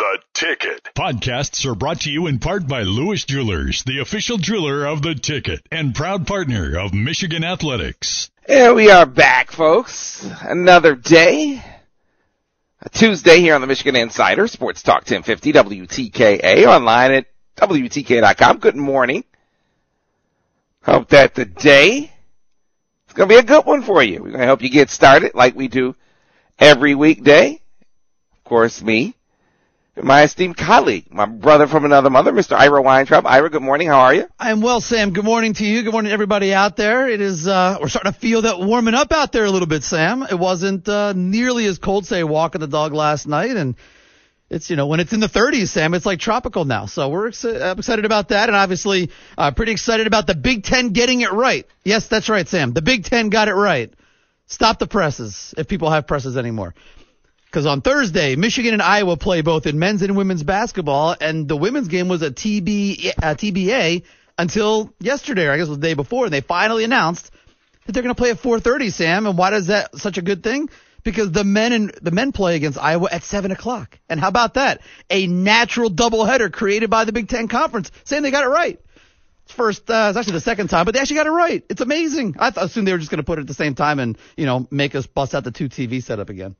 The Ticket. Podcasts are brought to you in part by Lewis Jewelers, the official jeweler of The Ticket and proud partner of Michigan Athletics. And we are back, folks. Another day. A Tuesday here on the Michigan Insider, Sports Talk 1050, WTKA, online at WTKA.com. Good morning. Hope that the day is going to be a good one for you. We're going to help you get started like we do every weekday. Of course, me and my esteemed colleague, my brother from another mother, Mr. Ira Weintraub. Ira, good morning. How are you? I'm well, Sam. Good morning to you. Good morning to everybody out there. It is, we're starting to feel that warming up out there a little bit, Sam. It wasn't, nearly as cold, say, walking the dog last night. And it's, when it's in the 30s, Sam, it's like tropical now. So we're excited about that. And obviously, pretty excited about the Big Ten getting it right. Yes, that's right, Sam. The Big Ten got it right. Stop the presses, if people have presses anymore. Because on Thursday, Michigan and Iowa play both in men's and women's basketball, and the women's game was a TBA until yesterday, or I guess it was the day before, and they finally announced that they're going to play at 4:30, Sam. And why is that such a good thing? Because the men play against Iowa at 7 o'clock. And how about that? A natural doubleheader created by the Big Ten Conference, saying they got it right. It's actually the second time, but they actually got it right. It's amazing. I assumed they were just going to put it at the same time and, make us bust out the 2 TV setup again.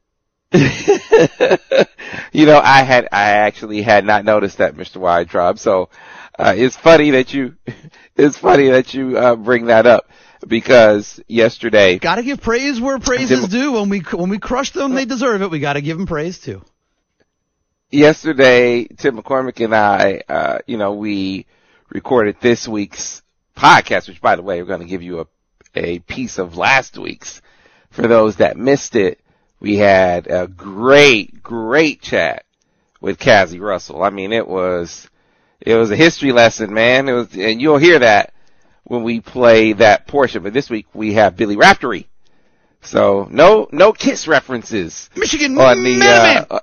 I actually had not noticed that, Mr. Weintraub. So, it's funny that you bring that up, because yesterday. Gotta give praise where praise is due. When we crush them, they deserve it. We gotta give them praise too. Yesterday, Tim McCormick and I, we recorded this week's podcast, which, by the way, we're going to give you a piece of last week's for those that missed it. We had a great chat with Cassie Russell. I mean, it was a history lesson, man. And you'll hear that when we play that portion. But this week we have Billy Raftery. So no Kiss references. Michigan on the,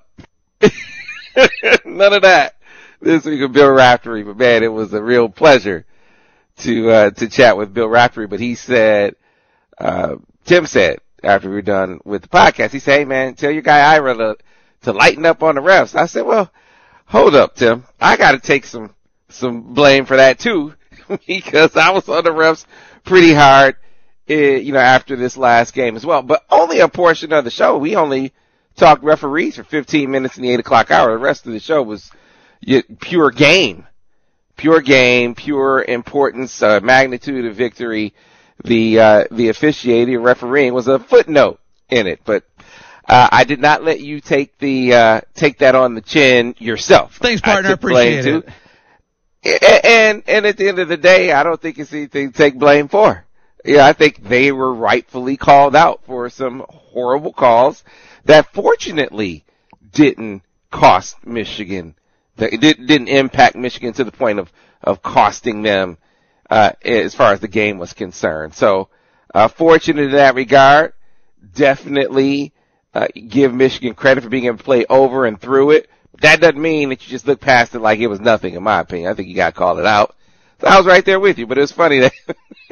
none of that this week with Bill Raftery. But man, it was a real pleasure to chat with Bill Raftery. But he said, Tim said, after we were done with the podcast, he said, "Hey man, tell your guy Ira to lighten up on the refs." I said, "Well, hold up, Tim. I got to take some blame for that too, because I was on the refs pretty hard, after this last game as well. But only a portion of the show. We only talked referees for 15 minutes in the 8 o'clock hour. The rest of the show was pure game, pure importance, magnitude of victory. The officiating, refereeing was a footnote in it, but I did not let you take that on the chin yourself. Thanks, partner. I appreciate it. And at the end of the day, I don't think it's anything to take blame for. Yeah, I think they were rightfully called out for some horrible calls that fortunately didn't cost Michigan. It didn't impact Michigan to the point of costing them as far as the game was concerned. So, fortunate in that regard. Definitely, give Michigan credit for being able to play over and through it. That doesn't mean that you just look past it like it was nothing, in my opinion. I think you got to call it out. So I was right there with you, but it was funny that,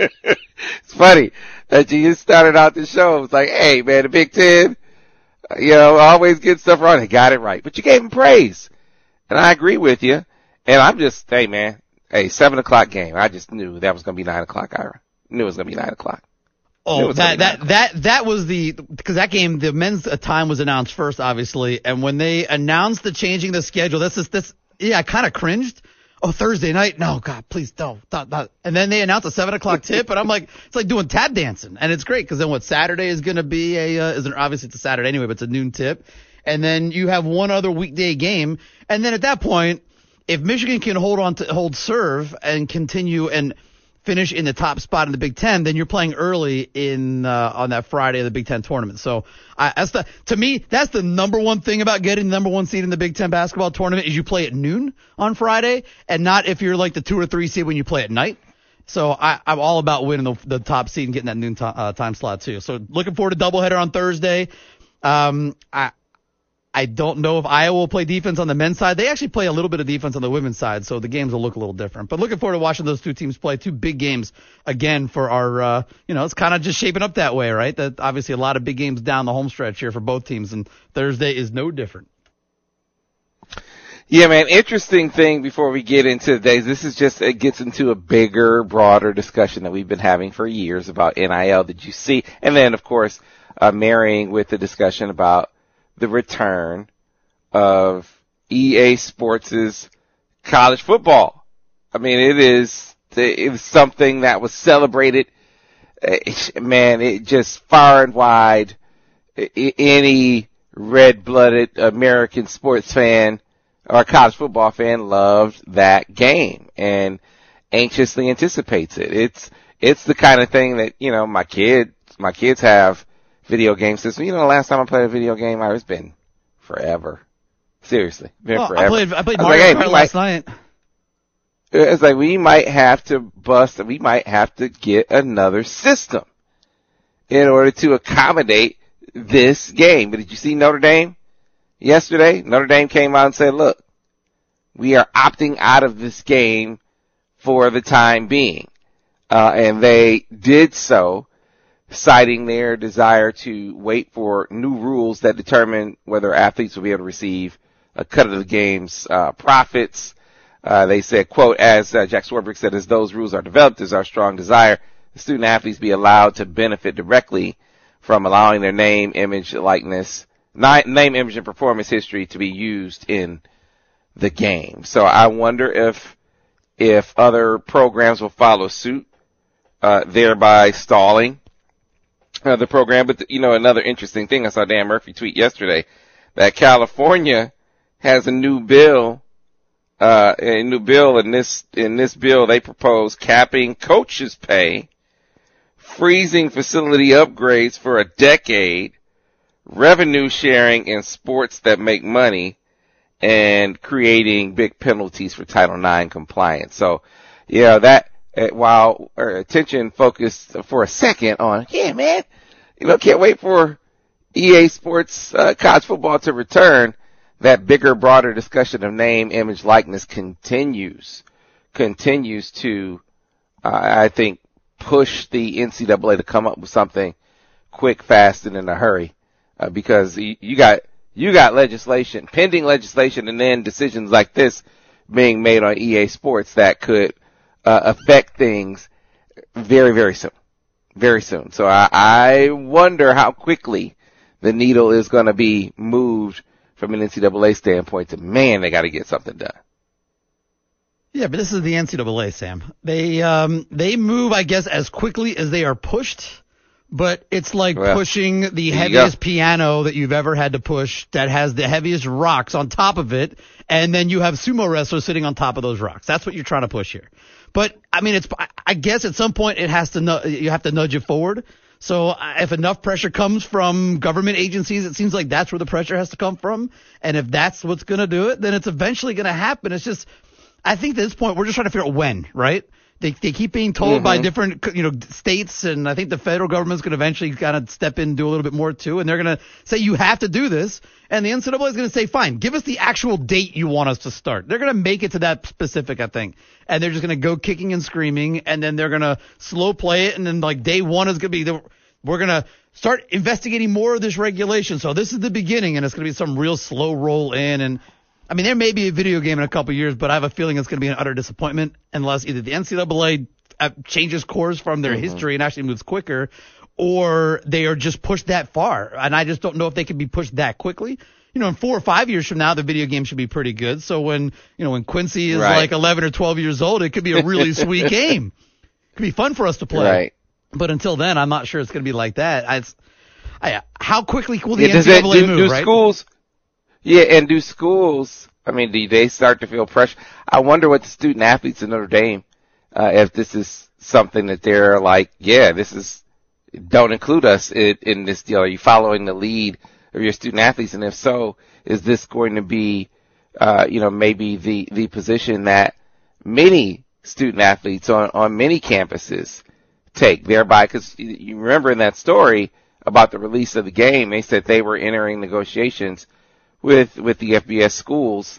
you just started out the show. It was like, hey man, the Big Ten, always get stuff wrong. They got it right, but you gave them praise. And I agree with you. And I'm just, hey man, 7 o'clock game. I just knew that was going to be 9 o'clock, Ira. Knew it was going to be 9 o'clock. Oh, that was because that game, the men's time was announced first, obviously. And when they announced the changing the schedule, I kind of cringed. Oh, Thursday night? No, God, please don't. And then they announced a 7 o'clock tip, and I'm like, it's like doing tap dancing. And it's great, because then Saturday is going to be obviously it's a Saturday anyway, but it's a noon tip. And then you have one other weekday game. And then at that point, if Michigan can hold serve and continue and finish in the top spot in the Big Ten, then you're playing early on that Friday of the Big Ten tournament. So to me, that's the number one thing about getting the number one seed in the Big Ten basketball tournament is you play at noon on Friday, and not if you're like the 2 or 3 seed when you play at night. So I'm all about winning the top seed and getting that noon time slot too. So looking forward to doubleheader on Thursday. I don't know if Iowa will play defense on the men's side. They actually play a little bit of defense on the women's side, so the games will look a little different. But looking forward to watching those two teams play 2 big games again for our, it's kind of just shaping up that way, right? That obviously a lot of big games down the home stretch here for both teams, and Thursday is no different. Yeah, man, interesting thing before we get into today's, this is just, it gets into a bigger, broader discussion that we've been having for years about NIL. Did you see? And then, of course, marrying with the discussion about the return of EA Sports' college football. I mean, it is something that was celebrated, man, it just far and wide. Any red-blooded American sports fan or college football fan loved that game and anxiously anticipates it. It's the kind of thing that, you know, my kids have video game systems. You know, the last time I played a video game, it's been forever. Seriously, forever. I played Mario Kart last night. It's like we might have to get another system in order to accommodate this game. But did you see Notre Dame yesterday? Notre Dame came out and said, look, we are opting out of this game for the time being. And they did so, citing their desire to wait for new rules that determine whether athletes will be able to receive a cut of the game's profits. They said, quote, as Jack Swarbrick said, as those rules are developed, is our strong desire the student athletes be allowed to benefit directly from allowing their name, image, likeness, name, image, and performance history to be used in the game. So I wonder if other programs will follow suit, thereby stalling the program. But, you know, another interesting thing, I saw Dan Murphy tweet yesterday that California has a new bill, in this bill they propose capping coaches' pay, freezing facility upgrades for a decade, revenue sharing in sports that make money, and creating big penalties for Title IX compliance. So, yeah, that, while our attention focused for a second on, yeah, man, you know, can't wait for EA Sports, college football to return, that bigger, broader discussion of name, image, likeness continues to, I think, push the NCAA to come up with something quick, fast, and in a hurry, because you got legislation, pending legislation, and then decisions like this being made on EA Sports that could affect things very, very soon. Very soon. So I wonder how quickly the needle is going to be moved from an NCAA standpoint to, man, they got to get something done. Yeah, but this is the NCAA, Sam. They move, I guess, as quickly as they are pushed, but it's like pushing the heaviest piano that you've ever had to push that has the heaviest rocks on top of it, and then you have sumo wrestlers sitting on top of those rocks. That's what you're trying to push here. But, I mean, I guess at some point you have to nudge it forward. So if enough pressure comes from government agencies, it seems like that's where the pressure has to come from. And if that's what's going to do it, then it's eventually going to happen. It's just, I think at this point, we're just trying to figure out when, right? They keep being told by different, states, and I think the federal government's going to eventually kind of step in and do a little bit more too. And they're going to say, you have to do this. And the NCAA is going to say, fine, give us the actual date you want us to start. They're going to make it to that specific, I think. And they're just going to go kicking and screaming, and then they're going to slow play it. And then like day one is going to be, we're going to start investigating more of this regulation. So this is the beginning, and it's going to be some real slow roll in. And I mean, there may be a video game in a couple years, but I have a feeling it's going to be an utter disappointment unless either the NCAA changes course from their history and actually moves quicker, or they are just pushed that far. And I just don't know if they can be pushed that quickly. In 4 or 5 years from now, the video game should be pretty good. So when Quincy is like 11 or 12 years old, it could be a really sweet game. It could be fun for us to play. Right. But until then, I'm not sure it's going to be like that. How quickly will the NCAA move, right? Schools, and do schools, I mean, do they start to feel pressure? I wonder what the student athletes in Notre Dame, if this is something that they're like, don't include us in this deal. Are you following the lead of your student athletes? And if so, is this going to be, maybe the position that many student athletes on many campuses take, thereby, because you remember in that story about the release of the game, they said they were entering negotiations with the FBS schools,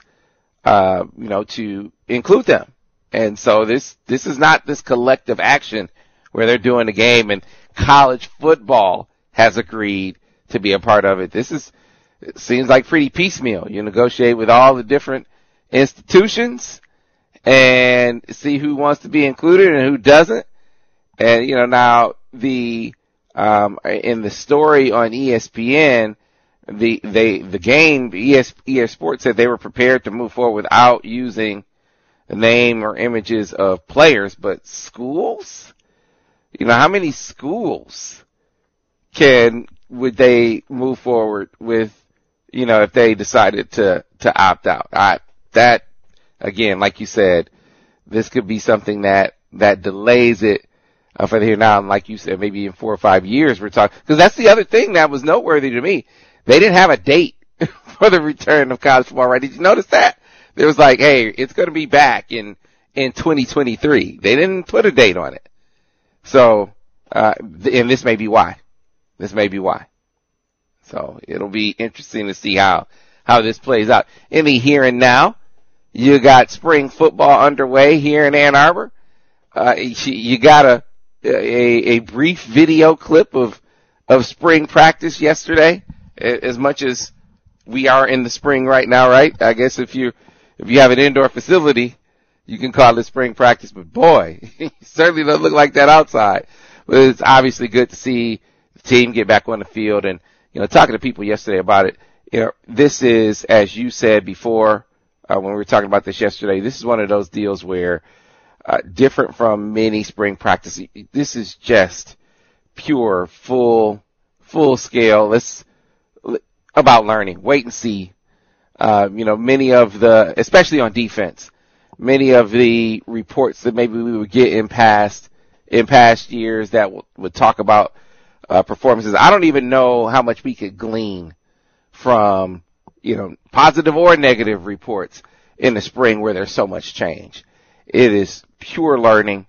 to include them. And so this is not this collective action where they're doing the game and college football has agreed to be a part of it. It seems like pretty piecemeal. You negotiate with all the different institutions and see who wants to be included and who doesn't. And, now in the story on ESPN, ES Sports said they were prepared to move forward without using the name or images of players, but schools? How many schools would they move forward with, if they decided to opt out? That, again, like you said, this could be something that delays it for the here now. And like you said, maybe in 4 or 5 years we're talking, because that's the other thing that was noteworthy to me. They didn't have a date for the return of college football, right? Did you notice that? There was like, hey, it's going to be back in 2023. They didn't put a date on it. So, and this may be why. So it'll be interesting to see how this plays out. In the here and now, you got spring football underway here in Ann Arbor. You got a brief video clip of spring practice yesterday, as much as we are in the spring right now, right? I guess if you have an indoor facility, you can call it spring practice, but boy, it certainly doesn't look like that outside. But it's obviously good to see the team get back on the field. And, talking to people yesterday about it, this is, as you said before, when we were talking about this yesterday, this is one of those deals where, different from many spring practice, this is just pure, full scale. It's about learning. Wait and see. Many of especially on defense, many of the reports that maybe we would get in past years that would talk about performances. I don't even know how much we could glean from, positive or negative reports in the spring where there's so much change. It is pure learning,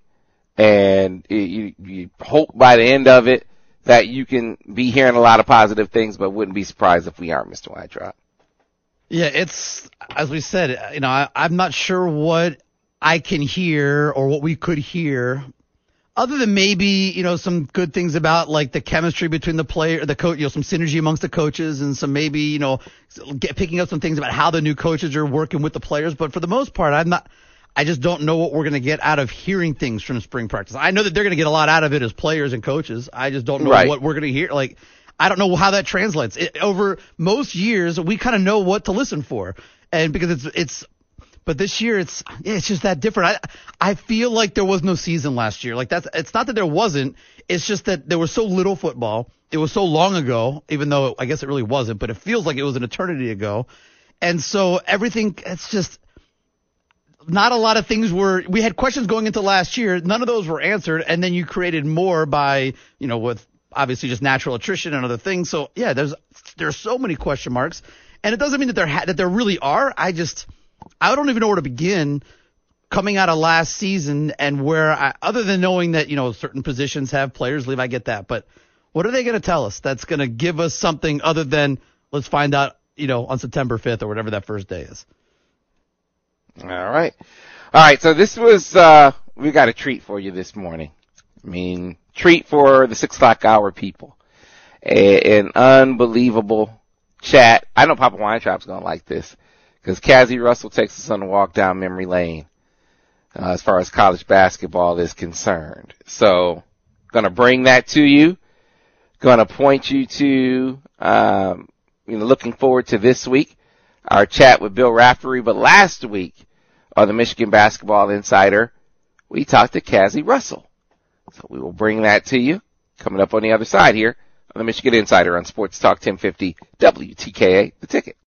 and you hope by the end of it that you can be hearing a lot of positive things, but wouldn't be surprised if we aren't, Mr. Weintraub. Yeah, it's, as we said, I'm not sure what I can hear or what we could hear other than maybe, some good things about like the chemistry between the player, the coach, some synergy amongst the coaches and some maybe, picking up some things about how the new coaches are working with the players. But for the most part, I just don't know what we're going to get out of hearing things from spring practice. I know that they're going to get a lot out of it as players and coaches. I just don't know what we're going to hear. Like, I don't know how that translates. Over most years, we kind of know what to listen for. And because but this year it's just that different. I feel like there was no season last year. Like it's not that there wasn't. It's just that there was so little football. It was so long ago, even though I guess it really wasn't, but it feels like it was an eternity ago. And so everything, it's just not a lot of things we had questions going into last year. None of those were answered. And then you created more by, with obviously just natural attrition and other things. So yeah, there's so many question marks, and it doesn't mean that there really are. I don't even know where to begin coming out of last season and where other than knowing that, certain positions have players leave. I get that, but what are they going to tell us that's going to give us something other than let's find out, on September 5th or whatever that first day is. All right. So this was, we got a treat for you this morning. Treat for the 6 o'clock hour people. An unbelievable chat. I know Papa Weintraub's going to like this because Cazzie Russell takes us on a walk down memory lane as far as college basketball is concerned. So going to bring that to you. Going to point you to, looking forward to this week, our chat with Bill Raftery. But last week on the Michigan Basketball Insider, we talked to Cazzie Russell. So we will bring that to you coming up on the other side here on the Michigan Insider on Sports Talk 1050 WTKA, The Ticket.